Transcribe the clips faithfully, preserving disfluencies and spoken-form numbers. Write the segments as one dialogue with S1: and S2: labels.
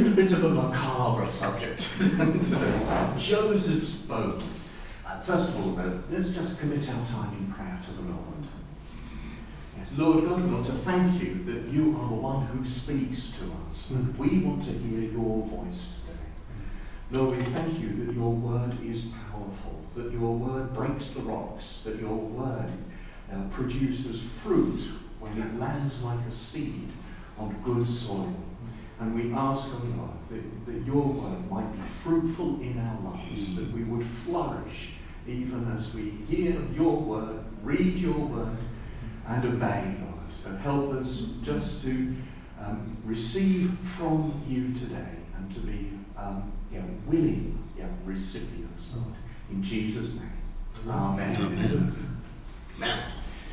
S1: little bit of a macabre subject today. Joseph's bones. Uh, first of all, though, let's just commit our time in prayer to the Lord. Yes, Lord God, we want to thank you that you are the one who speaks to us. Mm. We want to hear your voice today. Lord, we thank you that your word is powerful, that your word breaks the rocks, that your word uh, produces fruit when it lands like a seed on good soil. And we ask, O Lord, that, that your word might be fruitful in our lives, that we would flourish even as we hear your word, read your word, and obey, Lord. So help us just to um, receive from you today and to be um, you know, willing you know, recipients, Lord. In Jesus' name. Amen. Amen. Now,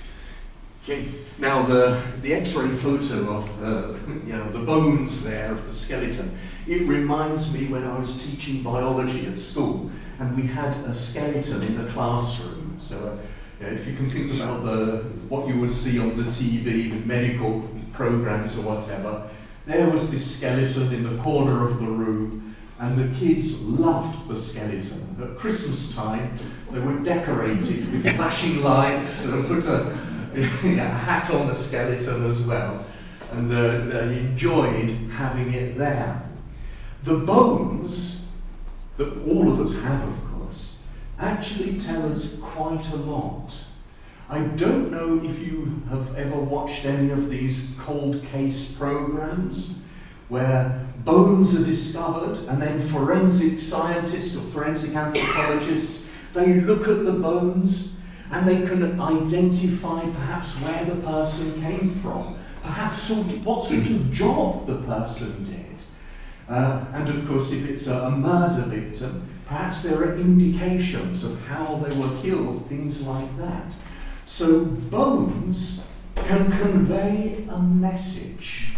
S1: okay. Now the, the X-ray photo of uh, you know, the bones there of the skeleton, it reminds me when I was teaching biology at school and we had a skeleton in the classroom. So uh, yeah, if you can think about the what you would see on the T V with medical programs or whatever, there was this skeleton in the corner of the room, and the kids loved the skeleton. At Christmas time, they would decorate it with flashing lights and put a, a hat on the skeleton as well, and uh, they enjoyed having it there. The bones that all of us have, of course, actually tell us quite a lot. I don't know if you have ever watched any of these cold case programs where bones are discovered and then forensic scientists or forensic anthropologists, they look at the bones and they can identify perhaps where the person came from, perhaps sort of what sort of job the person did. Uh, and of course, if it's a, a murder victim, perhaps there are indications of how they were killed, things like that. So bones can convey a message.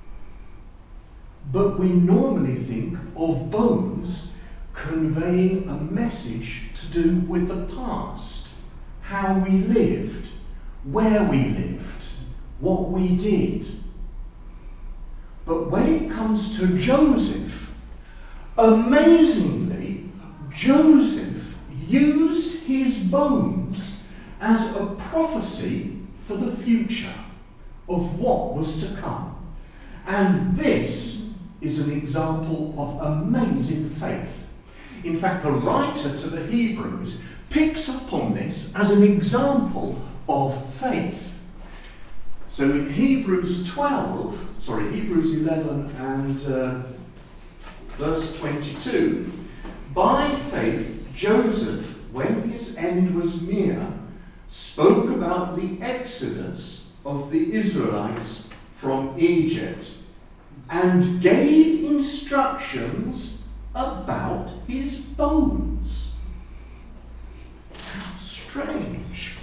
S1: But we normally think of bones conveying a message to do with the past, how we lived, where we lived, what we did. But when it comes to Joseph, amazingly, Joseph used his bones as a prophecy for the future of what was to come. And this is an example of amazing faith. In fact, the writer to the Hebrews picks up on this as an example of faith. So in Hebrews twelve, sorry, Hebrews eleven and uh, verse twenty-two, by faith Joseph, when his end was near, spoke about the exodus of the Israelites from Egypt and gave instructions about his bones. How strange.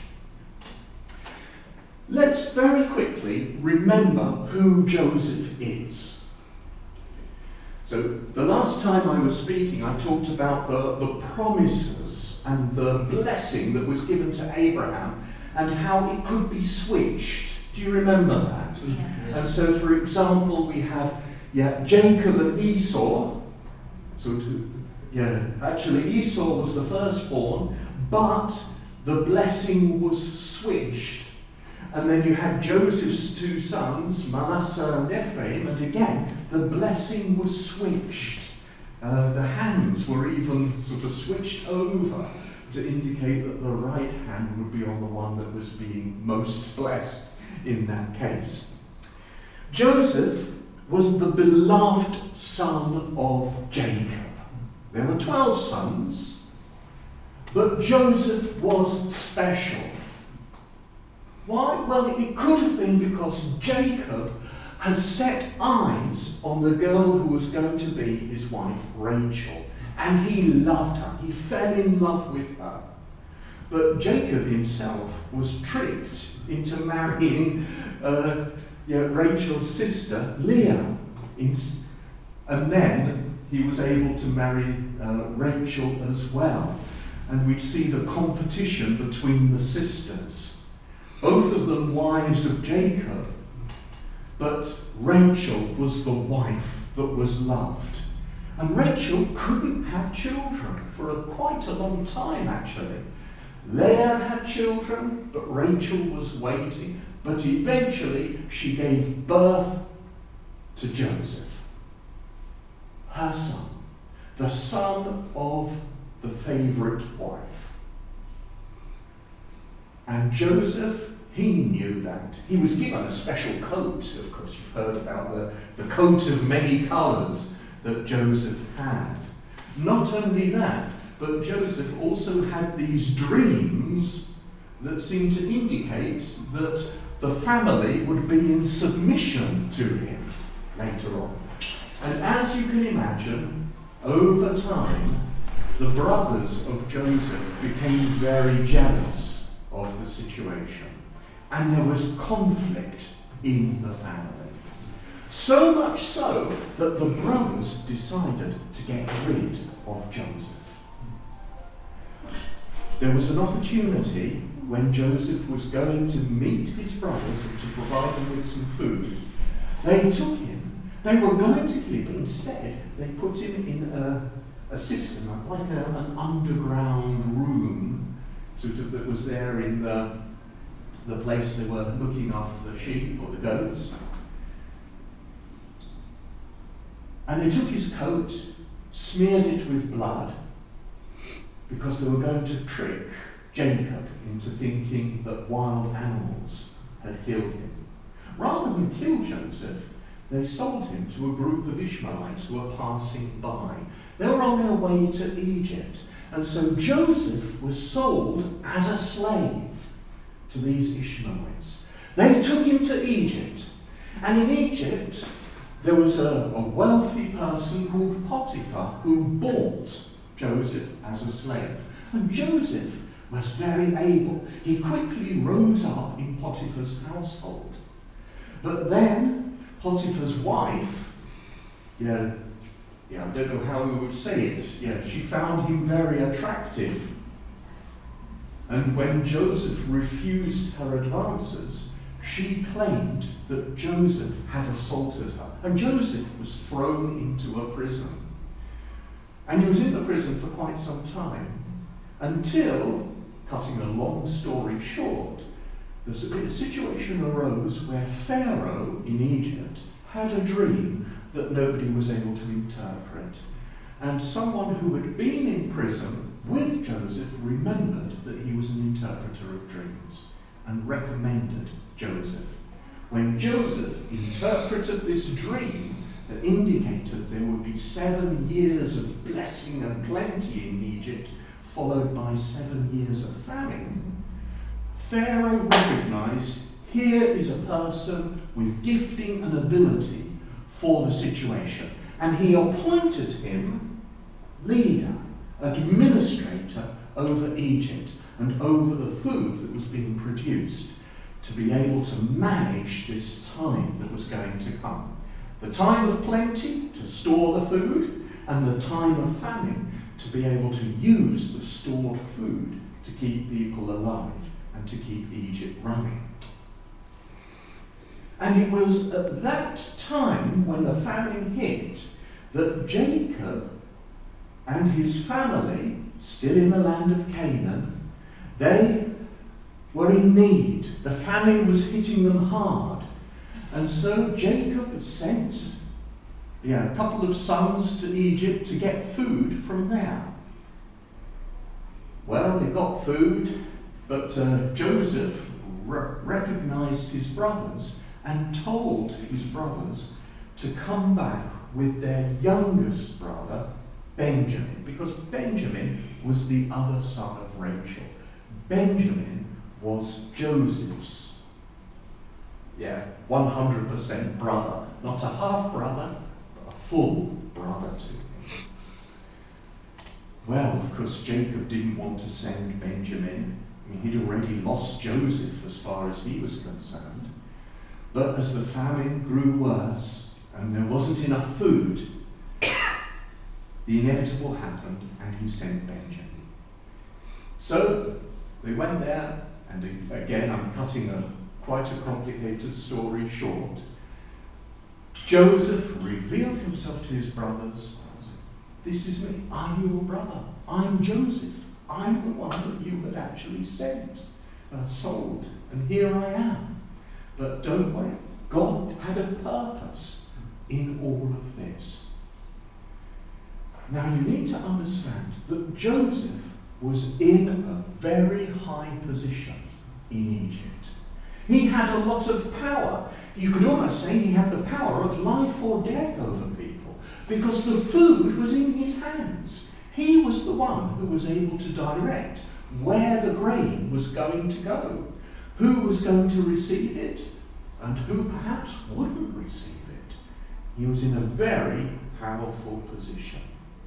S1: Let's very quickly remember who Joseph is. So the last time I was speaking, I talked about the, the promises and the blessing that was given to Abraham and how it could be switched. Do you remember that? Yeah. And so, for example, we have yeah, Jacob and Esau. So, to, yeah, actually Esau was the firstborn, but the blessing was switched. And then you had Joseph's two sons, Manasseh and Ephraim, and again, the blessing was switched. Uh, the hands were even sort of switched over to indicate that the right hand would be on the one that was being most blessed in that case. Joseph was the beloved son of Jacob. There were twelve sons, but Joseph was special. Why? Well, it could have been because Jacob had set eyes on the girl who was going to be his wife, Rachel, and he loved her. He fell in love with her. But Jacob himself was tricked into marrying uh, yeah, Rachel's sister, Leah. And then he was able to marry uh, Rachel as well. And we'd see the competition between the sisters. Both of them wives of Jacob, but Rachel was the wife that was loved. And Rachel couldn't have children for a, quite a long time, actually. Leah had children, but Rachel was waiting. But eventually she gave birth to Joseph, her son, the son of the favourite wife. And Joseph, he knew that. He was given a special coat. Of course, you've heard about the, the coat of many colours that Joseph had. Not only that, but Joseph also had these dreams that seemed to indicate that the family would be in submission to him later on. And as you can imagine, over time, the brothers of Joseph became very jealous of the situation. And there was conflict in the family. So much so that the brothers decided to get rid of Joseph. There was an opportunity when Joseph was going to meet his brothers and to provide them with some food. They took him. They were going to kill him, but instead they put him in a, a system, like a, an underground room, sort of that was there in the, the place they were looking after the sheep or the goats. And they took his coat, smeared it with blood, because they were going to trick Jacob into thinking that wild animals had killed him. Rather than kill Joseph, they sold him to a group of Ishmaelites who were passing by. They were on their way to Egypt. And so Joseph was sold as a slave to these Ishmaelites. They took him to Egypt. And in Egypt, there was a, a wealthy person called Potiphar who bought Joseph as a slave. And Joseph was very able. He quickly rose up in Potiphar's household. But then Potiphar's wife, yeah, yeah, I don't know how we would say it, yeah, she found him very attractive. And when Joseph refused her advances, she claimed that Joseph had assaulted her. And Joseph was thrown into a prison. And he was in the prison for quite some time, until, cutting a long story short, the situation arose where Pharaoh in Egypt had a dream that nobody was able to interpret. And someone who had been in prison with Joseph remembered that he was an interpreter of dreams and recommended Joseph. When Joseph interpreted this dream that indicated there would be seven years of blessing and plenty in Egypt, followed by seven years of famine, Pharaoh recognized here is a person with gifting and ability for the situation. And he appointed him leader, administrator over Egypt and over the food that was being produced, to be able to manage this time that was going to come. The time of plenty, to store the food, and the time of famine, to be able to use the stored food to keep people alive and to keep Egypt running. And it was at that time, when the famine hit, that Jacob and his family, still in the land of Canaan, they were in need. The famine was hitting them hard. And so Jacob sent yeah, a couple of sons to Egypt to get food from there. Well, they got food, but uh, Joseph re- recognized his brothers and told his brothers to come back with their youngest brother, Benjamin, because Benjamin was the other son of Rachel. Benjamin was Joseph's, yeah, one hundred percent brother, not a half brother, but a full brother to him. Well, of course, Jacob didn't want to send Benjamin. I mean, he'd already lost Joseph as far as he was concerned. But as the famine grew worse and there wasn't enough food, the inevitable happened and he sent Benjamin. So they went there, and again, I'm cutting a quite a complicated story short. Joseph revealed himself to his brothers. This is me. I'm your brother. I'm Joseph. I'm the one that you had actually sent, uh, sold, and here I am. But don't worry, God had a purpose in all of this. Now you need to understand that Joseph was in a very high position in Egypt. He had a lot of power. You could almost say he had the power of life or death over people, because the food was in his hands. He was the one who was able to direct where the grain was going to go, who was going to receive it, and who perhaps wouldn't receive it. He was in a very powerful position.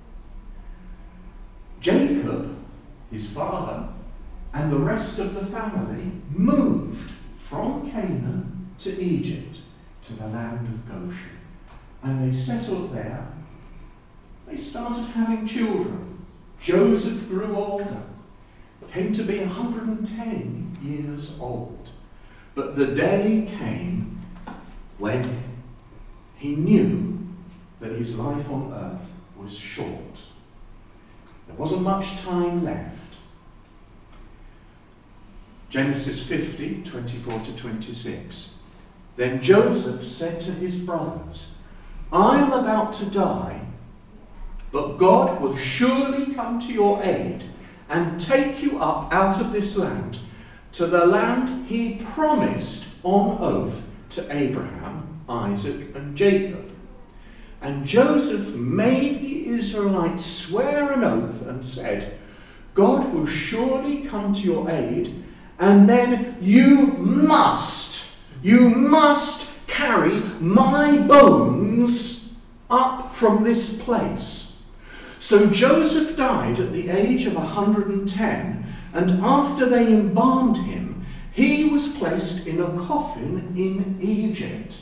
S1: Jacob, his father, and the rest of the family moved from Canaan to Egypt, to the land of Goshen. And they settled there. They started having children. Joseph grew older, came to be one hundred ten years old. But the day came when he knew that his life on earth was short. There wasn't much time left. Genesis fifty, twenty-four to twenty-six. Then Joseph said to his brothers, I am about to die, but God will surely come to your aid and take you up out of this land to the land he promised on oath to Abraham, Isaac, and Jacob. And Joseph made the Israelites swear an oath and said, God will surely come to your aid, and then you must, you must carry my bones up from this place. So Joseph died at the age of one hundred ten, and after they embalmed him, he was placed in a coffin in Egypt.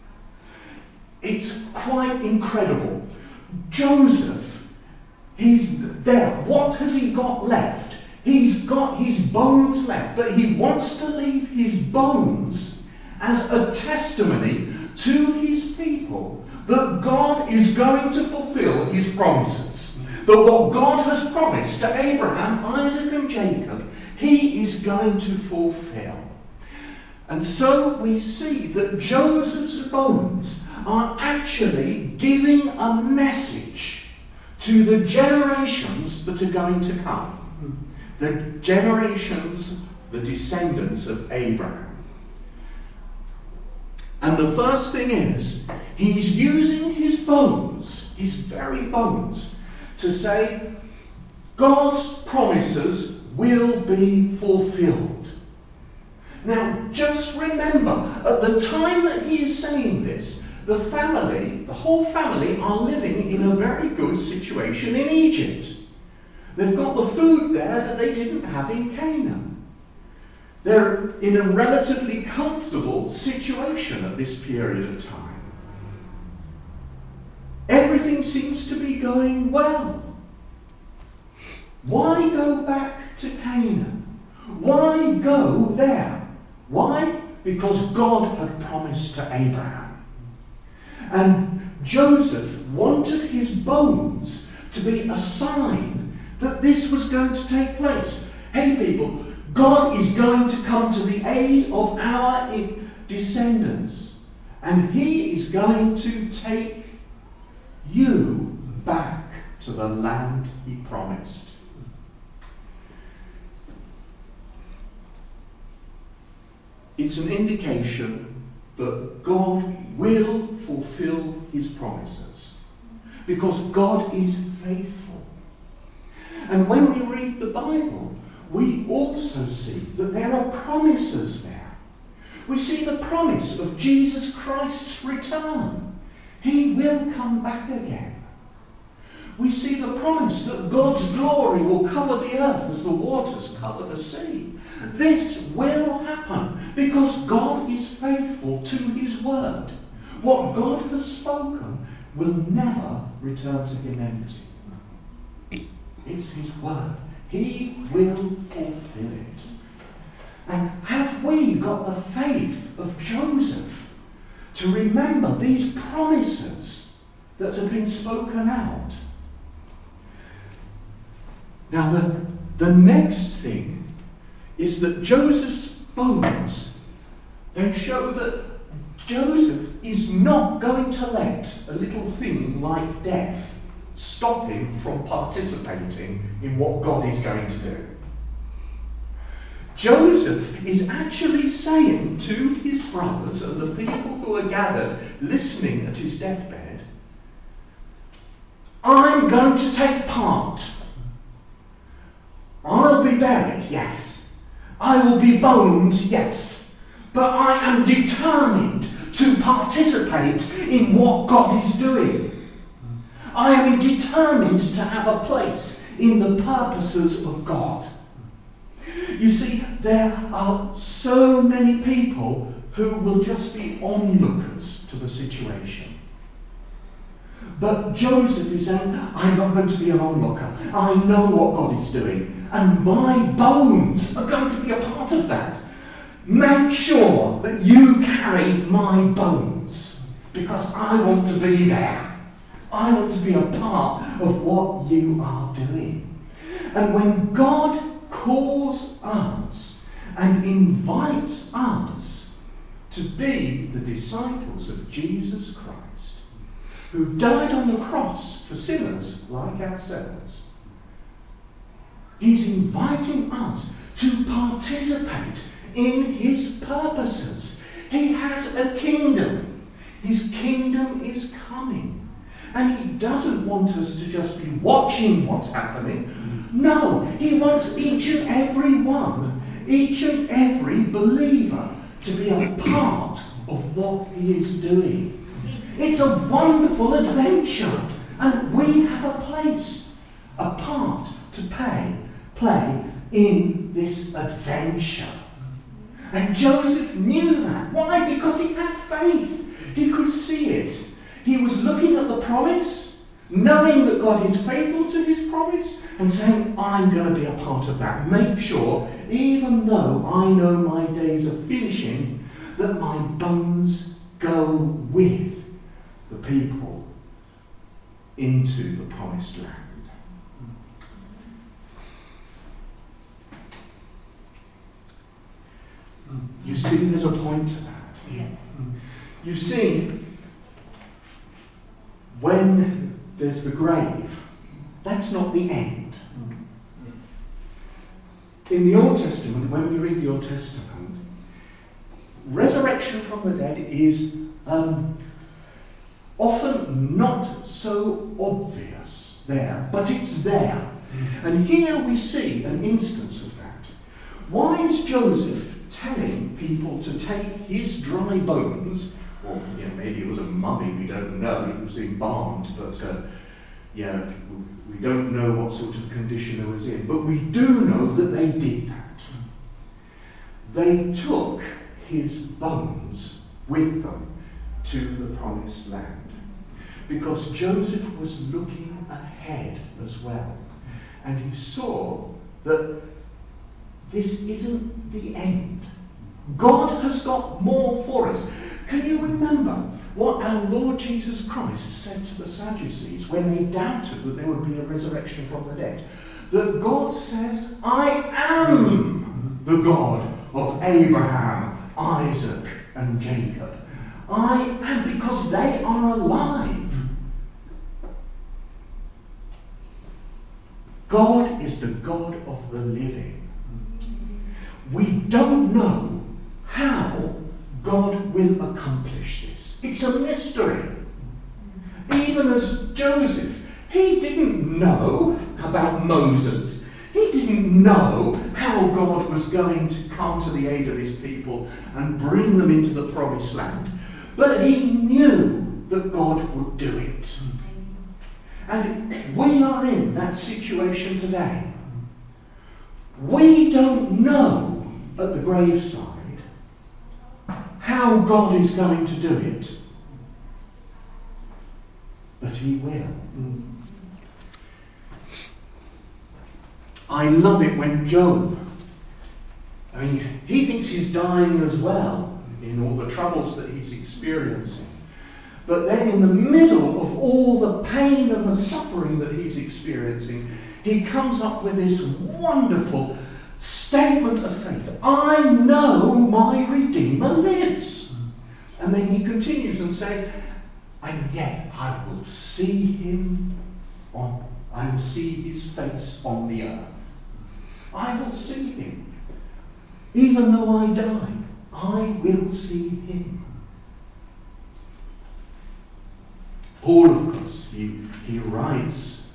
S1: It's quite incredible. Joseph, he's there. What has he got left? He's got his bones left, but he wants to leave his bones as a testimony to his people that God is going to fulfill his promises. That what God has promised to Abraham, Isaac, and Jacob, he is going to fulfill. And so we see that Joseph's bones are actually giving a message to the generations that are going to come. The generations, the descendants of Abraham. And the first thing is, he's using his bones, his very bones, to say, God's promises will be fulfilled. Now, just remember, at the time that he is saying this, the family, the whole family, are living in a very good situation in Egypt. They've got the food there that they didn't have in Canaan. They're in a relatively comfortable situation at this period of time. Everything seems to be going well. Why go back to Canaan? Why go there? Why? Because God had promised to Abraham. And Joseph wanted his bones to be a sign that this was going to take place. Hey people, God is going to come to the aid of our descendants. And he is going to take you back to the land he promised. It's an indication that God will fulfill his promises, because God is faithful. And when we read the Bible, we also see that there are promises there. We see the promise of Jesus Christ's return. He will come back again. We see the promise that God's glory will cover the earth as the waters cover the sea. This will happen because God is faithful to his word. What God has spoken will never return to him empty. It's his word. He will fulfill it. And have we got the faith of Joseph to remember these promises that have been spoken out. Now, the, the next thing is that Joseph's bones, they show that Joseph is not going to let a little thing like death stop him from participating in what God is going to do. Joseph is actually saying to his brothers and the people who are gathered listening at his deathbed, I'm going to take part. I'll be buried, yes. I will be bones, yes. But I am determined to participate in what God is doing. I am determined to have a place in the purposes of God. You see, there are so many people who will just be onlookers to the situation. But Joseph is saying, I'm not going to be an onlooker. I know what God is doing, and my bones are going to be a part of that. Make sure that you carry my bones, because I want to be there. I want to be a part of what you are doing. And when God calls us and invites us to be the disciples of Jesus Christ, who died on the cross for sinners like ourselves, he's inviting us to participate in his purposes. He has a kingdom. His kingdom is coming. And he doesn't want us to just be watching what's happening. No, he wants each and every one, each and every believer to be a part of what he is doing. It's a wonderful adventure, and we have a place, a part to pay, play in this adventure. And Joseph knew that. Why? Because he had faith. He could see it. He was looking at the promise, knowing that God is faithful to his promise, and saying, I'm going to be a part of that. Make sure, even though I know my days are finishing, that my bones go with the people into the promised land. You see, there's a point to that.
S2: Yes.
S1: You see, when there's the grave, that's not the end. In the Old Testament, when we read the Old Testament, resurrection from the dead is um, often not so obvious there, but it's there. And here we see an instance of that. Why is Joseph telling people to take his dry bones, or you know, maybe it was a mummy, we don't know, it was embalmed, but uh, yeah, we don't know what sort of condition it was in, but we do know that they did that. They took his bones with them to the promised land, because Joseph was looking ahead as well, and he saw that this isn't the end. God has got more for us. Can you remember what our Lord Jesus Christ said to the Sadducees when they doubted that there would be a resurrection from the dead? That God says, I am the God of Abraham, Isaac, and Jacob. I am, because they are alive. God is the God of the living. We don't know how God will accomplish this. It's a mystery. Even as Joseph, he didn't know about Moses. He didn't know how God was going to come to the aid of his people and bring them into the promised land. But he knew that God would do it. And we are in that situation today. We don't know at the graveside how God is going to do it. But he will. I love it when Job, I mean, he thinks he's dying as well. in all the troubles that he's experiencing. But then in the middle of all the pain and the suffering that he's experiencing, he comes up with this wonderful statement of faith. I know my Redeemer lives. And then he continues and says, and yet I will see him on, I will see his face on the earth. I will see him. Even though I die, I will see him. Paul, of course, he, he writes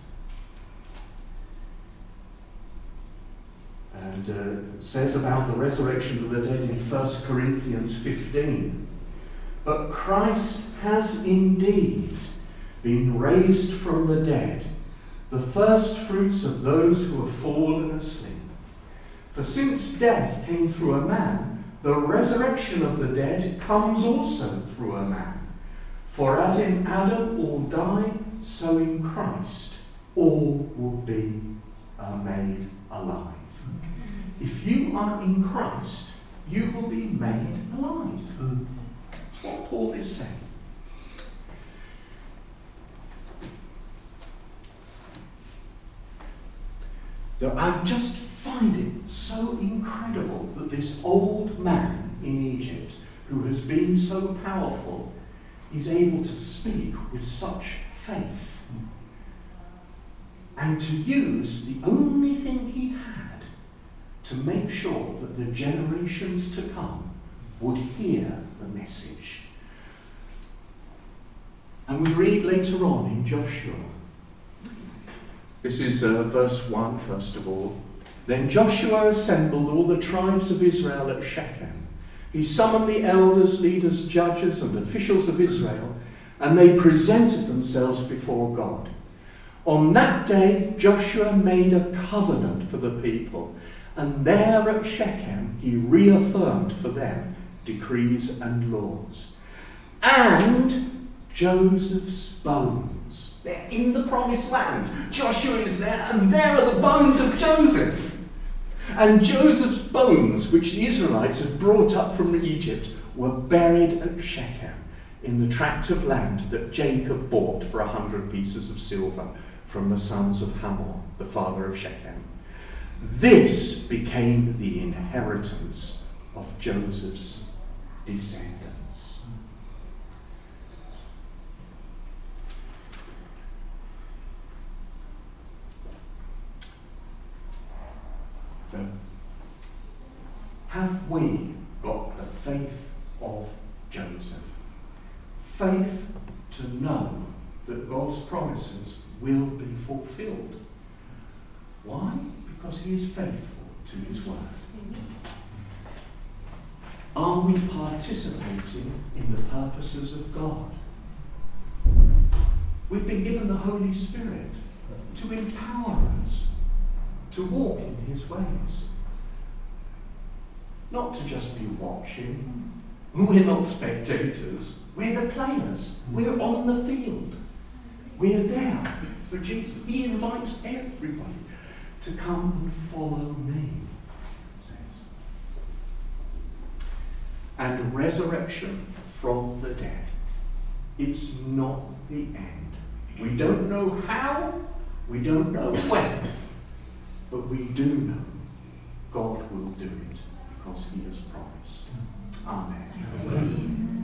S1: and uh, says about the resurrection of the dead in First Corinthians fifteen. But Christ has indeed been raised from the dead, the first fruits of those who have fallen asleep. For since death came through a man, the resurrection of the dead comes also through a man. For as in Adam all die, so in Christ all will be uh, made alive. If you are in Christ, you will be made alive. That's what Paul is saying. So I just find it so incredible that this old man in Egypt, who has been so powerful, is able to speak with such faith and to use the only thing he had to make sure that the generations to come would hear the message. And we read later on in Joshua. This is uh, verse one, first of all. Then Joshua assembled all the tribes of Israel at Shechem. He summoned the elders, leaders, judges, and officials of Israel, and they presented themselves before God. On that day, Joshua made a covenant for the people, and there at Shechem he reaffirmed for them decrees and laws. And Joseph's bones. They're in the promised land. Joshua is there, and there are the bones of Joseph. And Joseph's bones, which the Israelites had brought up from Egypt, were buried at Shechem, in the tract of land that Jacob bought for a hundred pieces of silver from the sons of Hamor, the father of Shechem. This became the inheritance of Joseph's descendants. So, have we got the faith of Joseph? Faith to know that God's promises will be fulfilled. Why? Because he is faithful to his word. Are we participating in the purposes of God? We've been given the Holy Spirit to empower us to walk in his ways. Not to just be watching. We're not spectators. We're the players. We're on the field. We're there for Jesus. He invites everybody to come and follow me, it says. And resurrection from the dead. It's not the end. We don't know how, we don't know when, but we do know God will do it because he has promised. Amen. Amen.